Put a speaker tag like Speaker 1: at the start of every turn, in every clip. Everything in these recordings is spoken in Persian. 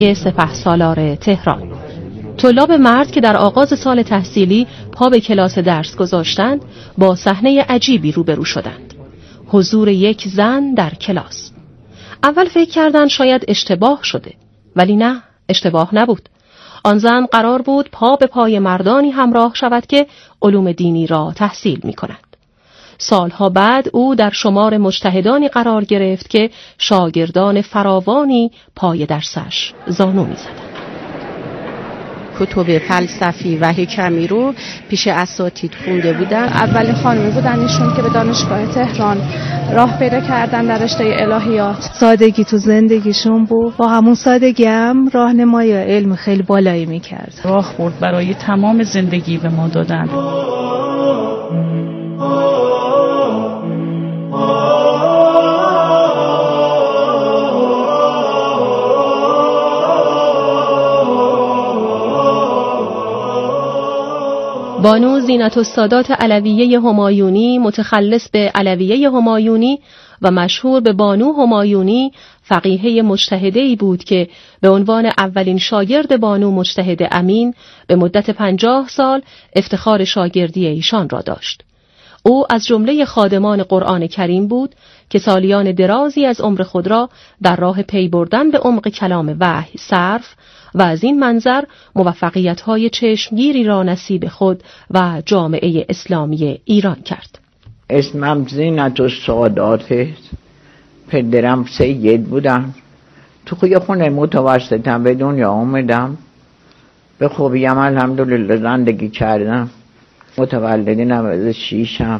Speaker 1: سپهسالار تهران. طلاب مرد که در آغاز سال تحصیلی پا به کلاس درس گذاشتند با صحنه عجیبی روبرو شدند. حضور یک زن در کلاس. اول فکر کردند شاید اشتباه شده، ولی نه، اشتباه نبود. آن زن قرار بود پا به پای مردانی همراه شود که علوم دینی را تحصیل می کنند. سالها بعد او در شمار مجتهدانی قرار گرفت که شاگردان فراوانی پای درسش زانو می زدند.
Speaker 2: کتب فلسفی و حکمی رو پیش اساتید خونده بودن. اولین خانمی بودن ایشون که به دانشگاه تهران راه پیدا کردن در رشته الهیات.
Speaker 3: سادگی تو زندگیشون بود، با همون سادگی هم راهنمایی علم خیلی بالایی میکرد.
Speaker 4: راهبرد برای تمام زندگی به ما دادن.
Speaker 1: بانو زینت‌السادات علویه همایونی، متخلص به علویه همایونی و مشهور به بانو همایونی، فقیهه مجتهده‌ای بود که به عنوان اولین شاگرد بانو مجتهد امین به مدت 50 سال افتخار شاگردی ایشان را داشت. او از جمله خادمان قرآن کریم بود که سالیان درازی از عمر خود را در راه پی بردن به عمق کلام وحی صرف و از این منظر موفقیت‌های چشمگیری را نصیب خود و جامعه اسلامی ایران کرد.
Speaker 5: اسمم زینت‌السادات، پدرم سید بودن. تو یه خونه متوسطم به دنیا آمدم. به خوبیم الحمدلله زندگی کردم. متولد 96م.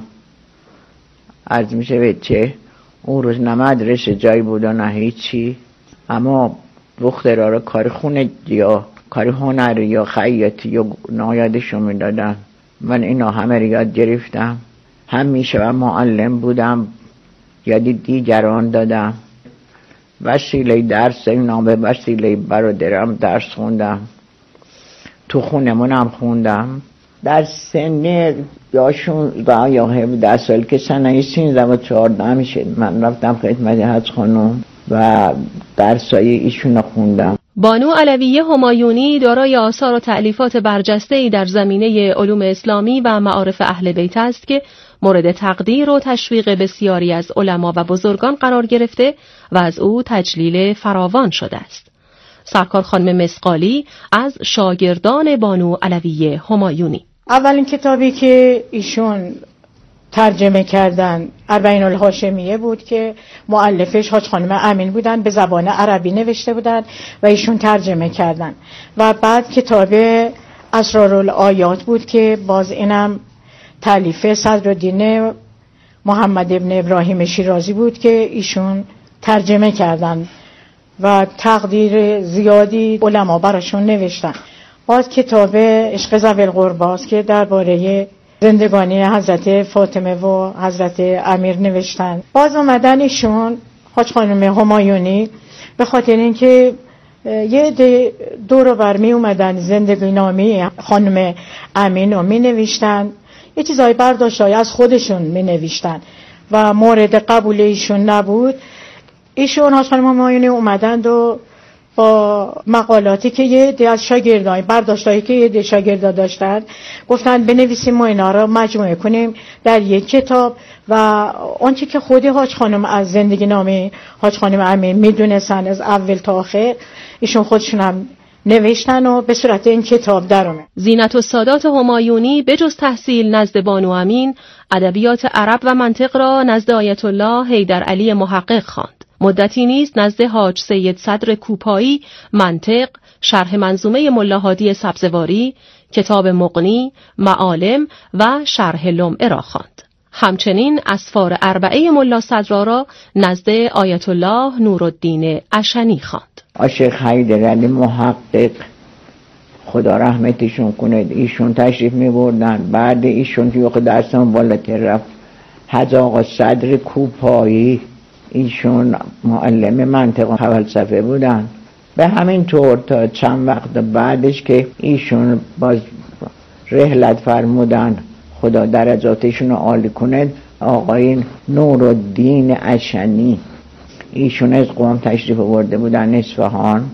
Speaker 5: عرض میشه بچه اون روز نه مدرسه جایی بود و نه هیچی، اما دخترها رو کار خونه یا کار هنری یا خیاطی یا نایادشو میدادن. من اینا همه رو یاد گرفتم. همیشه و معلم بودم، یادی دیگران دادم. وسیله درس اینا به وسیله برادرم درس خوندم. تو خونمونم خوندم. در سن یا 16 یا 17 سال که سنه 13 و 14 میشه من رفتم خدمت حج خانم و درسای ایشون خوندم.
Speaker 1: بانو علویه همایونی دارای آثار و تألیفات برجسته‌ای در زمینه علوم اسلامی و معارف اهل بیت است که مورد تقدیر و تشویق بسیاری از علما و بزرگان قرار گرفته و از او تجلیل فراوان شده است. سرکار خانم مسقالی از شاگردان بانو علویه همایونی.
Speaker 6: اولین کتابی که ایشون ترجمه کردن اربعین الهاشمیه بود که مؤلفش حاج خانم امین بودن، به زبان عربی نوشته بودن و ایشون ترجمه کردن. و بعد کتاب اسرارالآیات بود که باز اینم تالیف صدرالدین محمد ابن ابراهیم شیرازی بود که ایشون ترجمه کردن و تقدیر زیادی علما براشون نوشتن. باز کتاب عشق ذوی القرباست که درباره زندگانی حضرت فاطمه و حضرت امیر نوشتن. باز اومدن ایشون حاج خانم همایونی به خاطر اینکه یه دور بر می اومدن زندگی نامی خانم امین رو می نوشتن، یه چیزای برداشتای از خودشون می نوشتن و مورد قبول ایشون نبود. ایشون حاج خانم همایونی اومدن و با مقالاتی که یه عده از شاگردای برداشتایی که یه عده شاگردا داشتن گفتن بنویسیم ما اینا رو مجموعه کنیم در یک کتاب و آنچه که خودی حاج خانم از زندگی نامه حاج خانم امین میدونستن از اول تا آخر ایشون خودشون هم نوشتن و به صورت این کتاب در اومد.
Speaker 1: زینت‌السادات همایونی بجز تحصیل نزد بانو امین، ادبیات عرب و منطق را نزد آیت الله حیدر علی محقق خواند. مدتی نیز نزد حاج سید صدر کوپایی منطق، شرح منظومه ملا هادی سبزواری، کتاب مغنی، معالم و شرح لمعه را خواند. همچنین اسفار اربعه ملا صدرا را نزد آیت الله نورالدین اشنی خواند.
Speaker 5: شیخ حیدر علی محقق خدا رحمتشون کنه، ایشون تشریف می بردن. بعد ایشون توی درسمون بالاتر رفت حاج آقا صدر کوپایی، ایشون معلم منطق و فلسفه بودن. به همین طور تا چند وقت بعدش که ایشون باز رحلت فرمودن، خدا درجاتشون رو عالی کنه، آقای نورالدین اشنی ایشون از قم تشریف آورده بودن اصفهان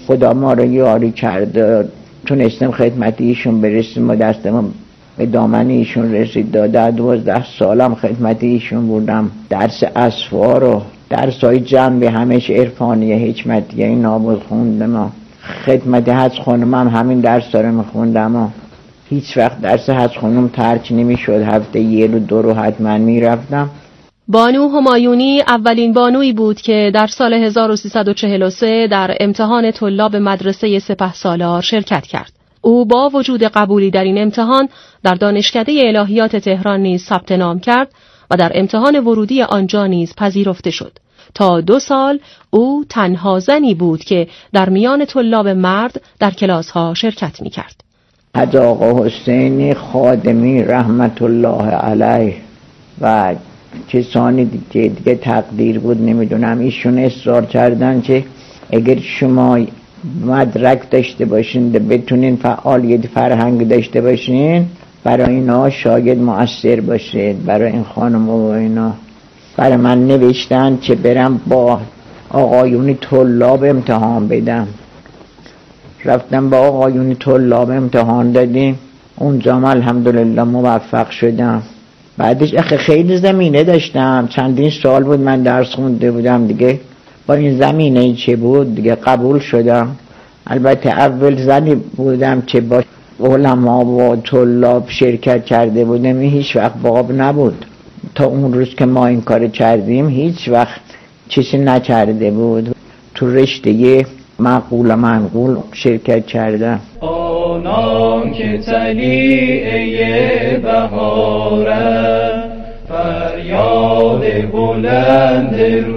Speaker 5: خدا ما رو یاری کرده، تونستیم خدمت ایشون برسیم و دستمون به دامن ایشون رسید. 12 سالم خدمت ایشون بودم. درس اسفار و درسای جنبه همش عرفانی حکمتی اینا بود خوندم و خدمت حج خانم هم همین درس رو میخوندم و هیچ وقت درس حج خانم ترک نمیشد. هفته 1 و 2 رو حتما میرفتم.
Speaker 1: بانو همایونی اولین بانویی بود که در سال 1343 در امتحان طلاب مدرسه سپهسالار شرکت کرد. او با وجود قبولی در این امتحان در دانشکده الهیات تهران نیز ثبت نام کرد و در امتحان ورودی آنجا نیز پذیرفته شد. تا 2 سال او تنها زنی بود که در میان طلاب مرد در کلاس‌ها شرکت می‌کرد.
Speaker 5: حاج آقا حسینی خادمی رحمت الله علیه و کسانی دیگه تقدیر بود نمیدونم، ایشون اصرار کردن که اگر شما مدرک داشته باشین بتونین فعالیت فرهنگ داشته باشین برای اینا شاید مؤثر باشه برای این خانم و اینا. برای من نوشتن که برم با آقایون طلاب امتحان بدم. رفتم با آقایون طلاب امتحان دادیم، اونجا الحمدلله موفق شدم. بعدش خیلی زمینه داشتم، چندین سال بود من درس خونده بودم دیگه، با این زمینه چه بود دیگه قبول شدم. البته اول زنی بودم که با علما و طلاب شرکت کرده بودم، هیچ وقت باب نبود. تا اون روز که ما این کار کردیم هیچ وقت چیزی نکرده بود. تو رشته معقول منقول شرکت کردم.
Speaker 7: آنان که طلیعه بهاره فریاد بلند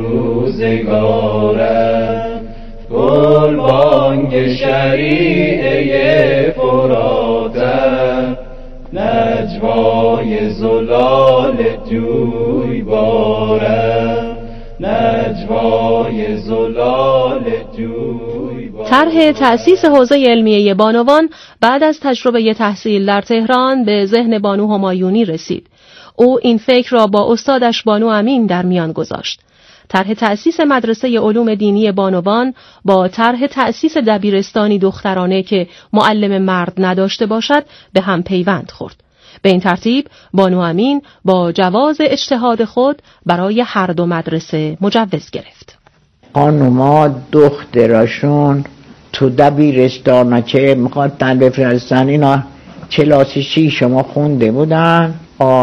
Speaker 7: روزگاره گل بانگ شریعه فراته نجوای زلال جوی باره نجوای زلال جوی باره.
Speaker 1: طرح تأسیس حوزه علمیه بانوان بعد از تجربه تحصیل در تهران به ذهن بانو همایونی رسید. او این فکر را با استادش بانو امین در میان گذاشت. طرح تأسیس مدرسه علوم دینی بانوان با طرح تأسیس دبیرستانی دخترانه که معلم مرد نداشته باشد به هم پیوند خورد. به این ترتیب بانو امین با جواز اجتهاد خود برای هر دو مدرسه مجوز گرفت.
Speaker 5: خانوما دختراشون تو دبیرستان که میخواستن بفرستن، اینا کلاس 6 ما خونده بودن،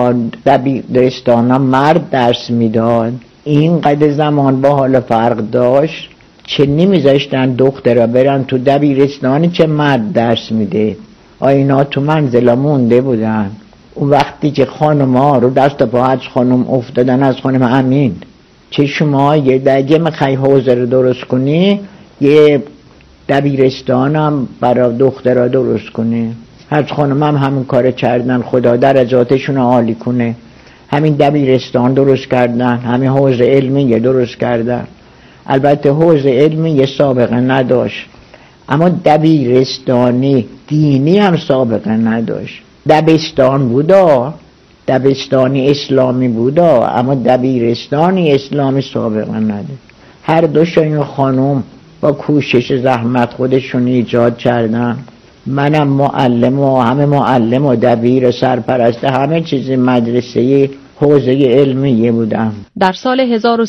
Speaker 5: دبیرستان مرد درس میداد. این قدر زمان با حال فرق داشت که نمیذاشتن دخترها برن تو دبیرستانی که مرد درس میده. اینا تو منزل مونده بودن. اون وقتی که خانم‌ها رو دست پا حج خانم افتادن از خانم امین که شما یه دیگه میخوای حوزه رو درست کنی، یه دبیرستانم برای دخترها درست کنی. حج خانم هم همین کار کردن، خدا درجاتشون عالی کنه. همین دبیرستان درست کردن، همین حوزه علمی درست کردن. البته حوزه علمی سابقه نداشت، اما دبیرستانی دینی هم سابقه نداشت. دبستان بودا، دبستانی اسلامی بودا، اما دبیرستانی اسلامی سابقه نداشت. هر دوشون خانم با کوشش زحمت خودشون ایجاد کردن. منم معلم و همه معلم و دبیر سرپرست همه چیز مدرسه حوزه علمیه بودم.
Speaker 1: در سال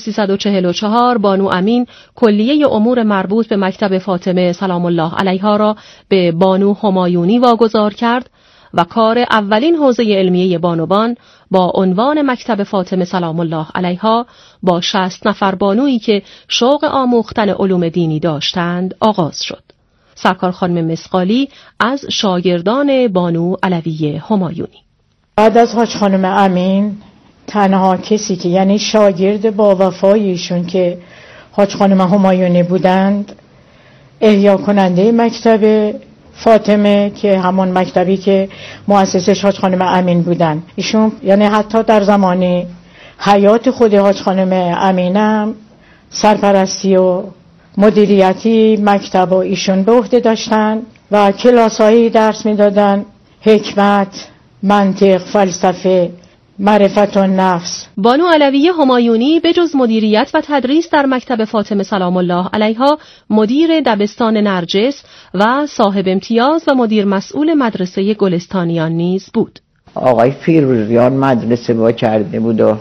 Speaker 1: 1344 بانو امین کلیه امور مربوط به مکتب فاطمه سلام الله علیها را به بانو همایونی واگذار کرد و کار اولین حوزه علمیه بانوان با عنوان مکتب فاطمه سلام الله علیها با 60 نفر بانویی که شوق آموختن علوم دینی داشتند آغاز شد. سرکار خانم مسقالی از شاگردان بانو علویه همایونی.
Speaker 6: بعد از حاج خانم امین تنها کسی که یعنی شاگرد با وفایشون که حاج خانم همایونی بودند، احیا کننده مکتب فاطمه که همون مکتبی که مؤسسش حاج خانم امین بودن، ایشون یعنی حتی در زمان حیات خود حاج خانم امینم سرپرستی و مدیریتی مکتب و ایشون به عهده داشتن و کلاسایی درس میدادن، حکمت، منطق، فلسفه معرفت النفس.
Speaker 1: بانو علویه همایونی به جز مدیریت و تدریس در مکتب فاطمه سلام الله علیها، مدیر دبستان نرجس و صاحب امتیاز و مدیر مسئول مدرسه گلستانیان نیز بود.
Speaker 5: آقای فیروزیان مدرسه با کرده بود و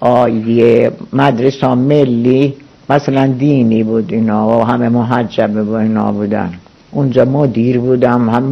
Speaker 5: آیه مدرسه ملی مثلا دینی بود اینا و همه محجبه با اینا بودن. اونجا مدیر بودم، هم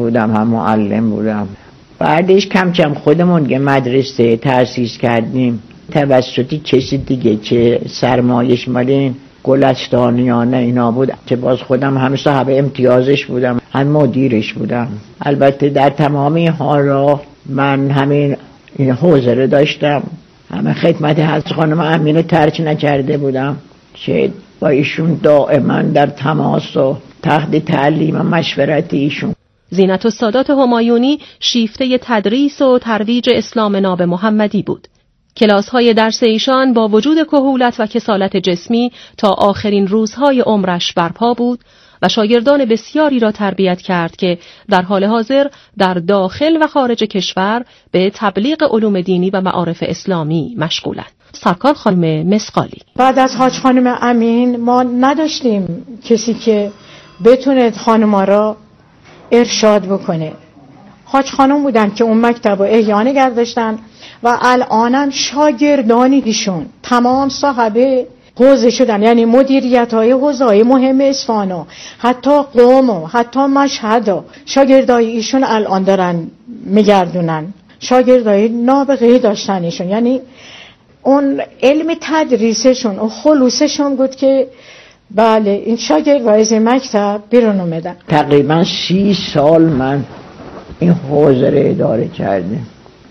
Speaker 5: معلم بودم. بعدش کم کم خودمون یه مدرسه تأسیس کردیم توسط کسی دیگه که سرمایش مالین گلستانیانه اینا بود که باز خودم هم صاحب امتیازش بودم، هم مدیرش بودم. البته در تمام این حالا من همین این حوزه رو داشتم، همه خدمت حضرت خانم امینه ترک نکرده بودم که با ایشون دائما در تماس و تحت تعلیم و مشورت ایشون.
Speaker 1: زینت السادات همایونی شیفته تدریس و ترویج اسلام ناب محمدی بود. کلاس‌های درس ایشان با وجود کهولت و کسالت جسمی تا آخرین روزهای عمرش برپا بود و شاگردان بسیاری را تربیت کرد که در حال حاضر در داخل و خارج کشور به تبلیغ علوم دینی و معارف اسلامی مشغولند. سرکار خانم مسقالی:
Speaker 6: بعد از حاج خانم امین ما نداشتیم کسی که بتونه خانم‌ها را ارشاد بکنه. حاج خانم بودن که اون مکتب رو احیا نگه داشتن و الانم شاگردانی ایشون تمام صاحب حوزه شدن، یعنی مدیریت های حوزه های مهم اصفهان، حتی قم و حتی مشهد، شاگردای ایشون الان دارن میگردونن. شاگردای نابغه داشتن ایشون، یعنی اون علم تدریسشون و خلوصشون بود که بله این شاگردای از مکتب بیرون اومدن.
Speaker 5: تقریبا 30 سال من این حوزه رو اداره کردم.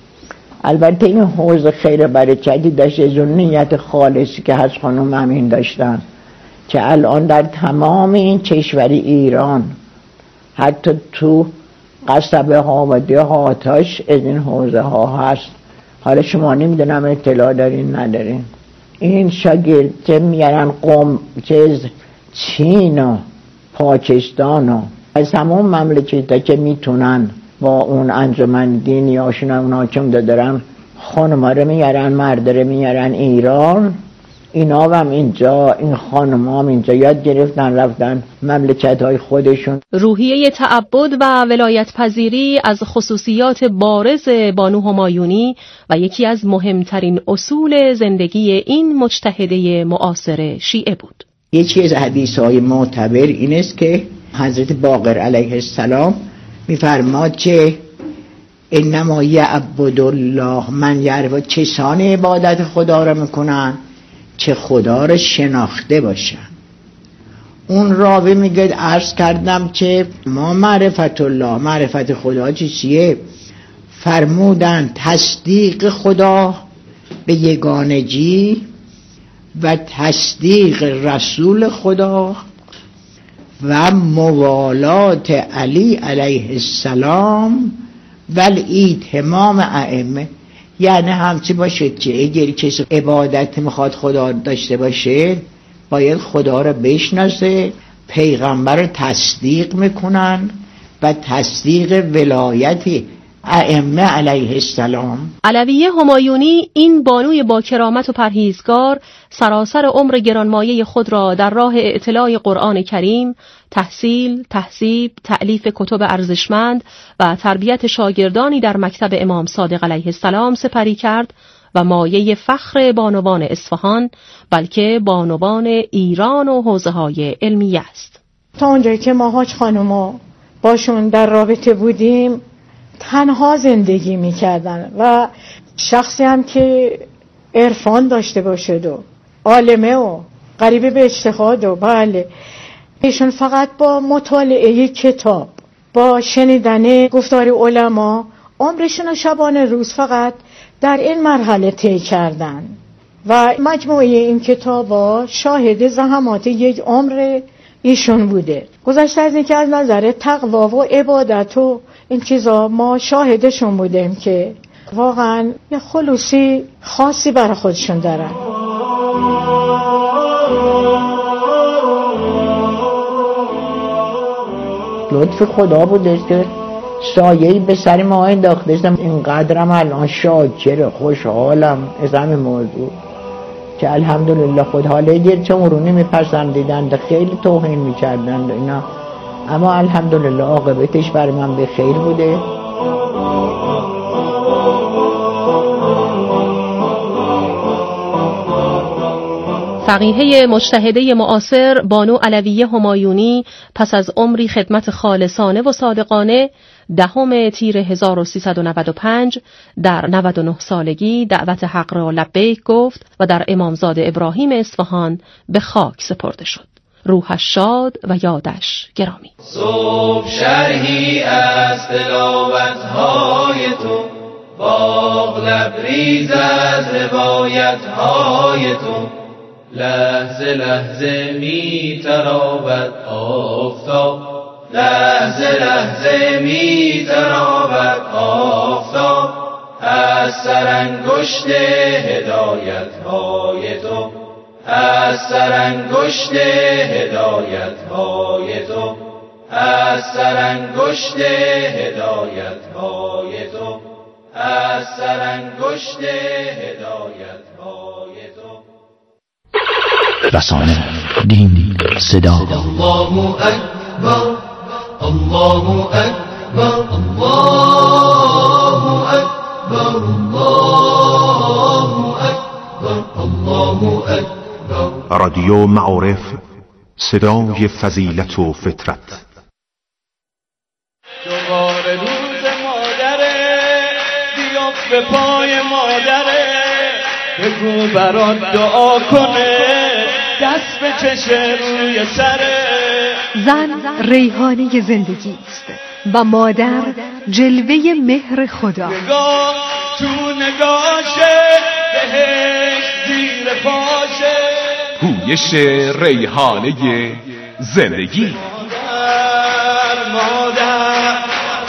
Speaker 5: البته این حوزه خیر برکتی داشت از اون نیت خالصی که از خانم امین داشتن که الان در تمام این کشور ایران حتی تو قصبه ها و دهاتاش از این حوزه ها هست. حالا شما نمیدونم اطلاع دارین ندارین. این شاگرد که میارن قم که چین و پاکستان و از همون مملکت که میتونن با اون انجمن دینی هاشون اونا چون دارن خانم‌ها رو میارن، مرد رو میارن ایران. اینا هم اینجا این خانم‌ها هم اینجا یاد گرفتن رفتن مملکت‌های خودشون.
Speaker 1: روحیه تعبد و ولایت پذیری از خصوصیات بارز بانو همایونی و یکی از مهمترین اصول زندگی این مجتهده معاصر شیعه بود.
Speaker 5: یکی از حدیث‌های معتبر این است که حضرت باقر علیه السلام می‌فرماد که انما یعبد الله من یعرف، کسان عبادت خدا را میکنن که خدا را شناخته باشن. اون راوی میگه عرض کردم که ما معرفت الله، معرفت خدا چیه؟ فرمودن تصدیق خدا به یگانگی و تصدیق رسول خدا و موالات علی علیه السلام و الایتمام ائمه. یعنی همچی باشه که اگر کسی عبادت میخواد خدا داشته باشه باید خدا را بشناسه، پیغمبر رو تصدیق میکنن و تصدیق ولایت ائمه علیه السلام.
Speaker 1: علویه همایونی این بانوی با کرامت و پرهیزگار سراسر عمر گرانمایه خود را در راه اطلاع قرآن کریم، تحصیل، تهذیب، تألیف کتب ارزشمند و تربیت شاگردانی در مکتب امام صادق علیه السلام سپری کرد و مایه فخر بانوان اصفهان بلکه بانوان ایران و حوزه‌های علمیه است.
Speaker 6: تا اونجایی که ما حاج خانوما باشون در رابطه بودیم تنها زندگی میکردن و شخصی هم که عرفان داشته باشد و عالمه و قریب به اجتهاد و بله ایشون فقط با مطالعه کتاب، با شنیدن گفتار علما عمرشون و شبانه روز فقط در این مرحله طی کردن و مجموعه این کتابا شاهد زحمات یک عمر ایشون بوده. گذشته از اینکه از نظر تقوا و عبادت و این چیزا ما شاهدشون بودیم که واقعا یه خلوصی خاصی برای خودشون دارن.
Speaker 5: لطف خدا بوده که سایه‌ای به سر ما انداختم. اینقدرم الان شاکر خوشحالم از همین موضوع که الحمدلله خود حاله دیر چون نمیپسندیدند، خیلی توهین میکردند اینا، اما الحمدلله عاقبتش برای من به خیر بوده.
Speaker 1: فقیهه مجتهده معاصر بانو علویه همایونی پس از عمری خدمت خالصانه و صادقانه 10 تیر 1395 در 99 سالگی دعوت حق را لبیک گفت و در امامزاده ابراهیم اصفهان به خاک سپرده شد. روحش شاد و یادش گرامی.
Speaker 7: صبح شرحی از تلاوت‌های تو، باغ لبریز از روایت‌های تو، لحظه لحظه می تراود آفتاب، لحظه لحظه می تراود آفتاب، از سرانگشت هدایت‌های تو، از سرانگشت هدایت‌های تو، از سرانگشت هدایت‌های تو، از سرانگشت هدایت‌های تو.
Speaker 8: رسانه، دین، صدا.
Speaker 7: الله اکبر، الله اکبر، الله اکبر، الله اکبر، الله اکبر.
Speaker 9: رادیو معارف، صدای فضیلت و فطرت.
Speaker 7: دوباره روز مادره، بیافت به پای مادره، بگو برات دعا کنه، دست به چشه روی سره.
Speaker 10: زن ریحانه زندگی است و مادر جلوه مهر خدا.
Speaker 7: نگاه تو نگاشه، بهش زیر پاشه،
Speaker 9: پویش ریحانه زندگی.
Speaker 7: مادر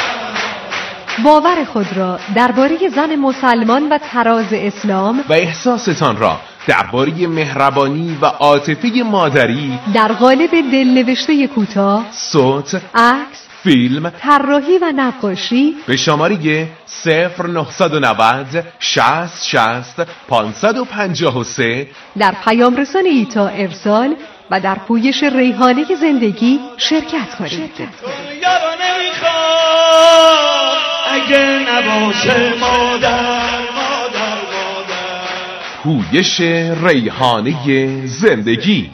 Speaker 10: باور خود را درباره زن مسلمان و تراز اسلام
Speaker 9: و احساستان را درباره مهربانی و عاطفه مادری
Speaker 10: در قالب دلنوشته کوتاه،
Speaker 9: صوت،
Speaker 10: عکس،
Speaker 9: فیلم،
Speaker 10: طراحی و نقاشی
Speaker 9: به شماره 0990 60 60 553
Speaker 10: در پیام رسان ایتا ارسال و در پویش ریحانه زندگی شرکت کنید.
Speaker 7: یارو نمیخواد اگه نباشه مادر، مادر، مادر.
Speaker 9: پویش ریحانه زندگی.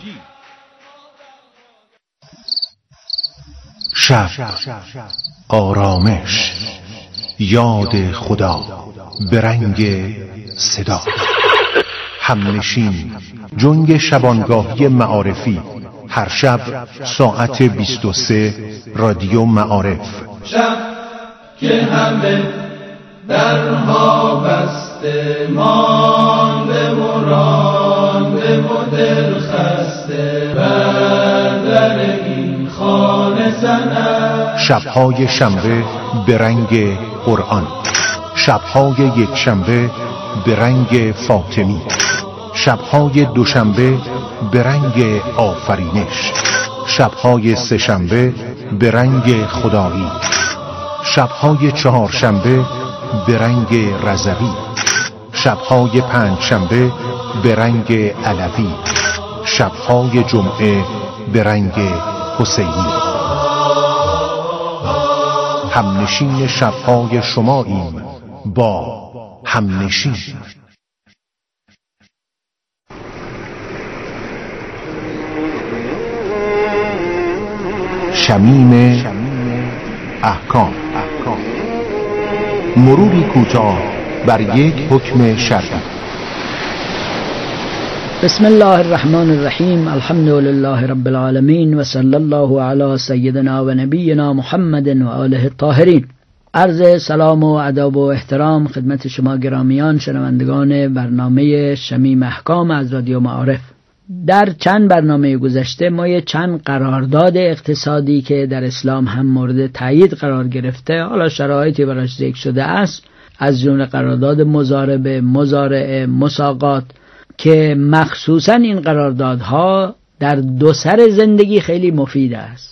Speaker 9: شب، آرامش، یاد خدا به رنگ صدا. همنشین، جنگ شبانگاهی معارفی، هر شب ساعت 23 رادیو معارف.
Speaker 7: شب که همه درها بسته، مانده و رانده و دل خسته، بر در این خانه زنم.
Speaker 9: شبهای شنبه به رنگ قرآن، شبهای یکشنبه به رنگ فاطمی، شبهای دوشنبه به رنگ آفرینش، شبهای سه‌شنبه به رنگ خدایی، شبهای چهارشنبه به رنگ رضوی، شبهای پنجشنبه به رنگ علوی، شبهای جمعه به رنگ حسینی. همنشین شبهای شماییم با همنشین. شمیم احکام، مروری کوتاه بر یک حکم شرعی.
Speaker 11: بسم الله الرحمن الرحیم، الحمد لله رب العالمین و صلی الله علی سیدنا و نبینا محمد و آله الطاهرین. عرض سلام و ادب و احترام خدمت شما گرامیان شنوندگان برنامه شمیم احکام از رادیو معارف. در چند برنامه گذشته ما چند قرارداد اقتصادی که در اسلام هم مورد تایید قرار گرفته، حالا شرایطی براش ذکر شده است، از جمله قرارداد مضاربه، مزارعه، مساقات، که مخصوصا این قراردادها در دو سر زندگی خیلی مفید است.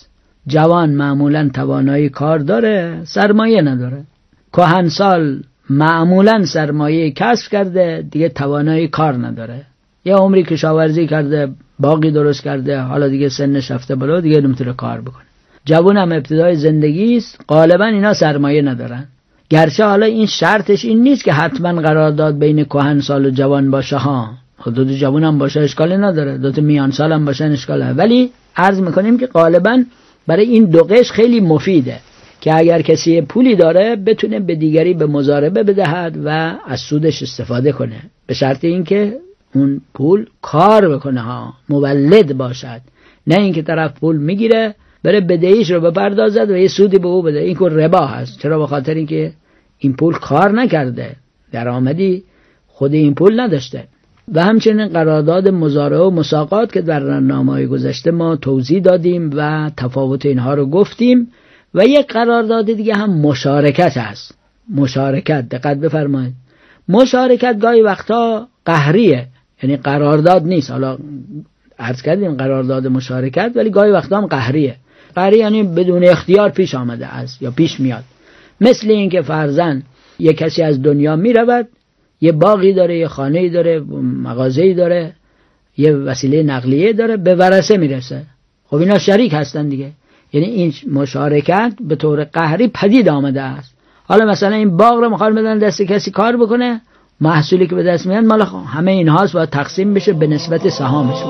Speaker 11: جوان معمولا توانایی کار داره، سرمایه نداره. کهنسال معمولا سرمایه کسب کرده، دیگه توانایی کار نداره. یه عمری کشاورزی کرده، باغی درست کرده، حالا دیگه سنش رفته بالا، دیگه نمیتونه کار بکنه. جوان هم ابتدای زندگی است، غالبا اینا سرمایه ندارن. گرچه حالا این شرطش این نیست که حتما قرارداد بین کهنسال و جوان باشه ها. دو جوان هم باشه اشکالی نداره، دو میان سال هم باشن اشکاله. ولی عرض میکنیم که غالبا برای این دو قش خیلی مفیده که اگر کسی پولی داره بتونه به دیگری به مضاربه بدهد و از سودش استفاده کنه، به شرط اینکه اون پول کار بکنه ها، مولد باشد، نه اینکه طرف پول میگیره بره بدهیش رو بپردازد و یه سودی به او بده. این که ربا هست. چرا؟ به خاطر اینکه این پول کار نکرده، درآمدی خود این پول نداشته. و همچنین قرارداد مزارعه و مساقات که در نامه‌های گذشته ما توضیح دادیم و تفاوت اینها رو گفتیم. و یک قرارداد دیگه هم مشارکت هست. مشارکت، دقت بفرمایید، مشارکت گاهی وقتا قهریه، یعنی قرارداد نیست. حالا عرض کردیم قرارداد مشارکت، ولی گاهی وقتا هم قهریه. قهری یعنی بدون اختیار پیش آمده است یا پیش میاد. مثل این که فرضاً یک کسی از دنیا می رود، یه باغی داره، یه خانه‌ای داره، مغازه‌ای داره، یه وسیله نقلیه داره، به ورثه میرسه. خب اینا شریک هستن دیگه. یعنی این مشارکت به طور قهری پدید آمده است. حالا مثلا این باغ رو میخوان بدن دست کسی کار بکنه، محصولی که به دست میاد مال همه اینهاست، باید تقسیم بشه به نسبت سهامشون.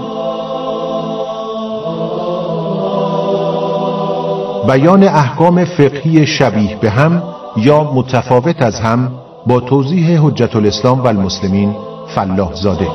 Speaker 9: بیان احکام فقهی شبیه به هم یا متفاوت از هم با توضیح حجت الاسلام و المسلمین فلاح زاده.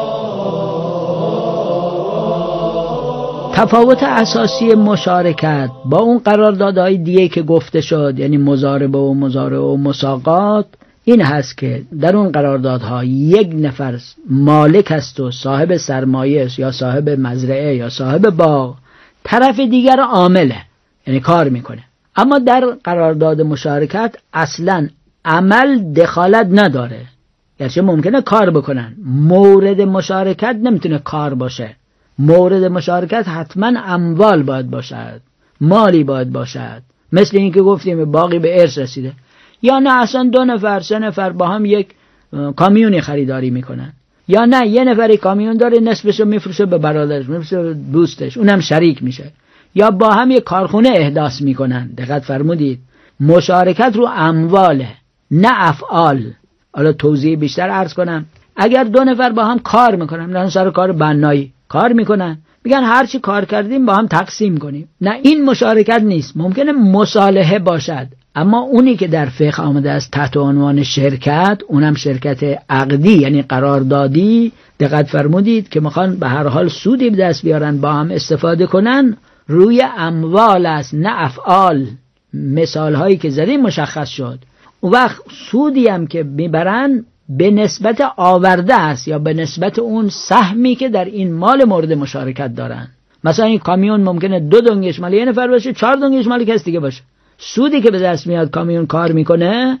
Speaker 11: تفاوت اساسی مشارکت با اون قراردادهای دیگه که گفته شد، یعنی مضاربه و مساقات، این هست که در اون قراردادها یک نفر مالک است و صاحب سرمایه است یا صاحب مزرعه یا صاحب باغ، طرف دیگر عامله، یعنی کار میکنه. اما در قرارداد مشارکت اصلا عمل دخالت نداره، گرچه ممکنه کار بکنن. مورد مشارکت نمیتونه کار باشه. مورد مشارکت حتما اموال باید باشد، مالی باید باشد. مثل این که گفتیم باقی به ارث رسیده، یا نه اصلا 2 نفر 3 نفر با هم یک کامیونی خریداری میکنن، یا نه یه نفری کامیون داره نصفشو میفروشه به برادرش، میفروشه به دوستش، اونم شریک میشه، یا با هم یک کارخونه احداث میکنن. دقت فرمودید، مشارکت رو امواله نه افعال. حالا توضیح بیشتر عرض کنم. اگر 2 نفر با هم کار میکنن، مثلا سر کار بنایی کار میکنن، میگن هر چی کار کردیم با هم تقسیم کنیم، نه این مشارکت نیست. ممکنه مصالحه باشد، اما اونی که در فقه آمده است تحت عنوان شرکت، اونم شرکت عقدی یعنی قراردادی. دقت فرمودید که میخوان به هر حال سودی به دست بیارن، با هم استفاده کنن، روی اموال است نه افعال. مثال هایی که زدیم مشخص شد. اون وقت سودی هم که میبرن به نسبت آورده است یا به نسبت اون سهمی که در این مال مورد مشارکت دارن. مثلا این کامیون ممکنه 2 دنگش مال یه نفر باشه، 4 دنگش مال کس دیگه باشه. سودی که به دست میاد کامیون کار میکنه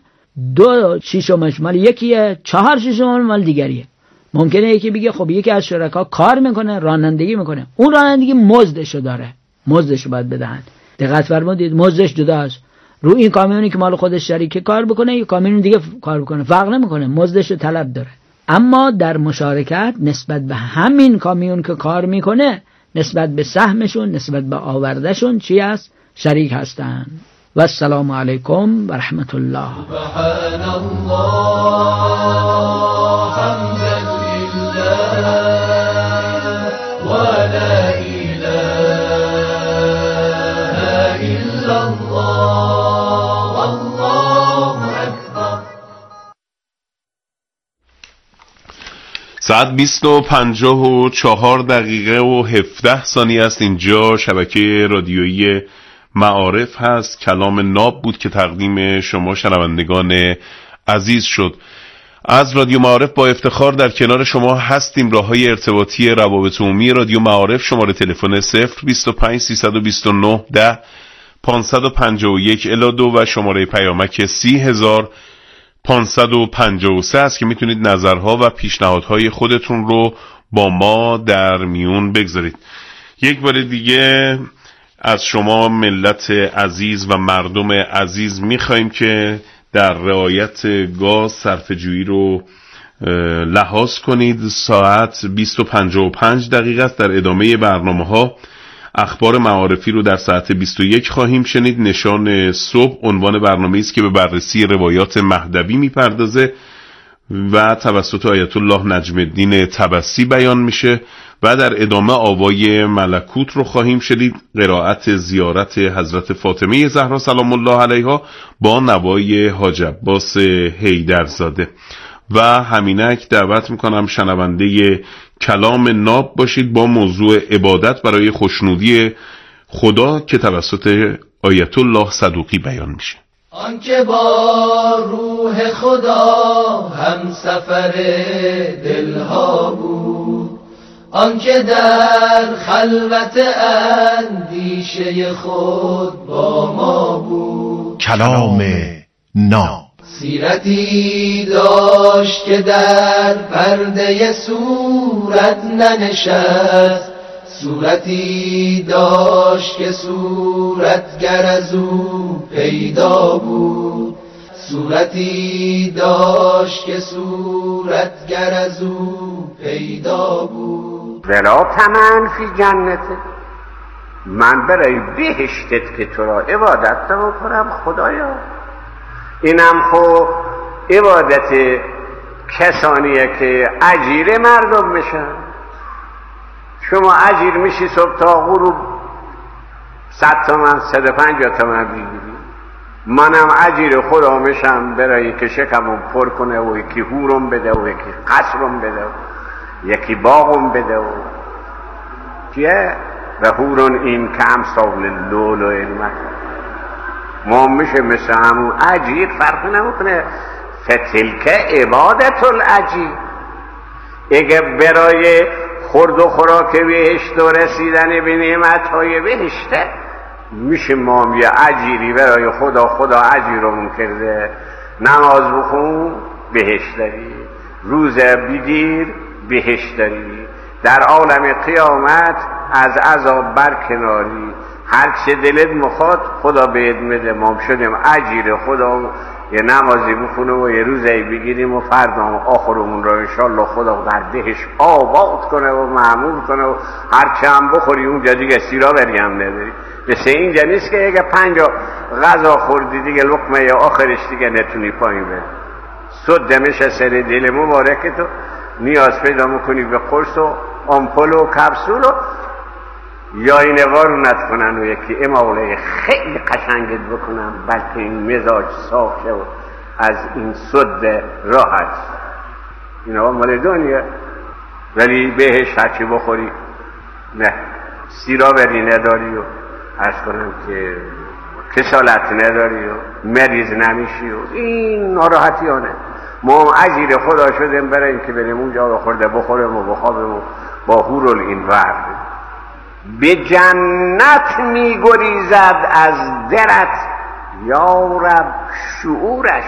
Speaker 11: 2/6 مال یکیه، 4/6 مال دیگریه. ممکنه یکی بگه خب یکی از شرکا کار میکنه، رانندگی میکنه، اون رانندگی مزدشو داره، مزدشو باید بدهن. دقت فرمودید، مزدش جداست. رو این کامیونی که مال خودش شریک کار بکنه یا کامیون دیگه کار بکنه فرق نمیکنه، مزدشو طلب داره. اما در مشارکت نسبت به همین کامیون که کار میکنه، نسبت به سهمشون، نسبت به آوردهشون چی است؟ شریک هستن. و السلام علیکم و رحمت الله.
Speaker 7: سبحان الله حمدا لله و لا اله الا الله والله اکبر.
Speaker 9: ساعت 20:54 است. اینجا شبکه رادیویی معارف هست. کلام ناب بود که تقدیم شما شنوندگان عزیز شد. از رادیو معارف با افتخار در کنار شما هستیم. راههای ارتباطی روابط عمومی رادیو معارف: شماره تلفن 025 329 10 551 الی 2 و شماره پیامک 30553 است که میتونید نظرها و پیشنهادهای خودتون رو با ما در میون بگذارید. یک بار دیگه از شما ملت عزیز و مردم عزیز میخوایم که در رعایت گاز صرفه‌جویی رو لحاظ کنید. ساعت 20:55 است. در ادامه برنامه ها اخبار معارفی رو در ساعت 21 خواهیم شنید. نشان صبح عنوان برنامه است که به بررسی روایات مهدوی میپردازه و توسط آیت الله نجم الدین طبسی بیان میشه و در ادامه آوای ملکوت رو خواهیم شنید، قرائت زیارت حضرت فاطمه زهرا سلام الله علیها با نوای حاج عباس حیدرزاده. و همینک دعوت میکنم شنونده کلام ناب باشید با موضوع عبادت برای خوشنودی خدا که توسط آیت الله صدوقی بیان میشه.
Speaker 7: آنکه با روح خدا هم سفر دلها بود، آنکه در خلوت اندیشه خود با ما بود.
Speaker 12: کلام ناب
Speaker 7: سیرتی داشت که در پرده صورت ننشست، صورتی داشت که صورتگر از او پیدا بود، صورتی داشت که صورتگر از او پیدا بود.
Speaker 13: ولا تمن فی جنته، من برای بهشتت که تو را عبادت کنم خدایا. اینم خب عبادت کسانیه که اجیر مردم میشن. شما اجیر میشی صبح تا غروب 100 تومن 150 تومن بگیری، منم اجیر خدا میشم برای که شکمم پر کنه و یکی هورم بده و یکی قصرم بده و یکی باغم بده و چیه؟ و هورون این که امثال لولو علمت ما میشه مثل همون اجیر فرق نمیکنه. فتلک عبادت الاجیر. اگه برای خورد و خوراک بهشت و رسیدن به نعمت‌های بهشته میشه ما یه اجیری برای خدا اجیرمون کرده. نماز بخون بهشت داری، روزه بگیر بهشت داری، در عالم قیامت از عذاب برکناری. هر چه دلت مخواد خدا بهت میده. ما شدیم اجیر خدا، یه نمازی بخونه و یه روزی بگیریم و فردا آخرمون رو انشالله خدا در دهش آباد کنه و معمول کنه و هر چه هم بخوری اونجا دیگه سیرا بری هم نداری. مثل اینجا نیست که اگه 5 غذا خوردی دیگه لقمه آخرش دیگه نتونی پایین بری. صد میشه سر دل مبارک تو نیاز پیدا میکنی به قرص و آمپول و کپسول و یا این وارونت کنن و یکی اماله خیلی قشنگت بکنن بلکه این مزاج صاف شه و از این صد راحت. اینا مال دنیا. ولی بهش هرچی بخوری نه سیرا بری نداری و عرض کنم که کسالت نداری و مریض نمیشی و این ناراحتی ها نه. ما هم اجیر خدا شدیم برای این که بریم اونجا رو خورده بخوریم و بخوابیم و با هورل این ورد به جنت می گریزد از درت یا رب شعورش.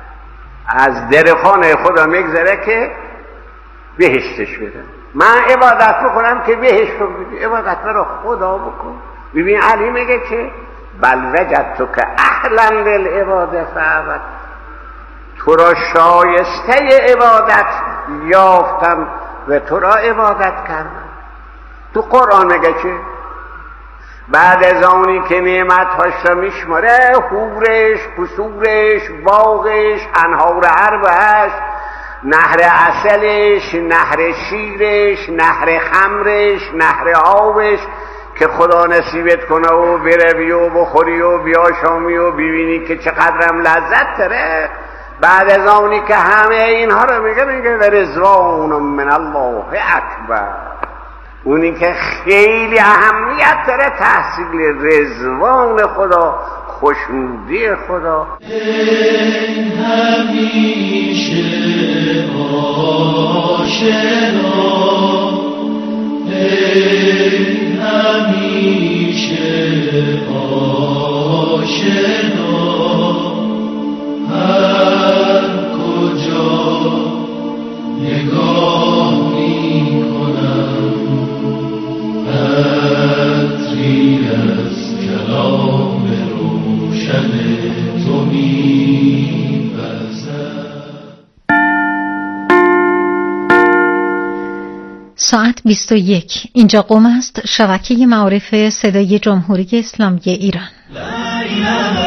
Speaker 13: از در خانه خدا میگذره که بهشتش بده. من عبادت بکنم که بهشت رو بده. عبادت رو خدا بکن. ببین علی میگه که بل وجدتو که اهلا للعباده فعبد، تو را شایسته عبادت یافتم و تو را عبادت کردم. تو قرآن میگه که بعد از اونی که نعمت‌هاش را میشماره، حورش، قصورش، باغش، انهار عربش، نهر عسلش، نهر شیرش، نهر خمرش، نهر آبش که خدا نصیبت کنه و بروی و بخوری و بیاشامی و ببینی که چقدرم لذت داره. بعد از اونی که همه اینها رو میگه و رضوان من الله اکبر، اونی که خیلی اهمیت داره تحصیل رضوان خدا، خوشنودی خدا.
Speaker 7: ای همیشه آشنا، ای همیشه آشنا، هر کجا نگاه می کنم عطری از گلشن تو می‌وزد.
Speaker 14: ساعت 21. اینجا قم است، شبکه معارف صدای جمهوری اسلامی ایران.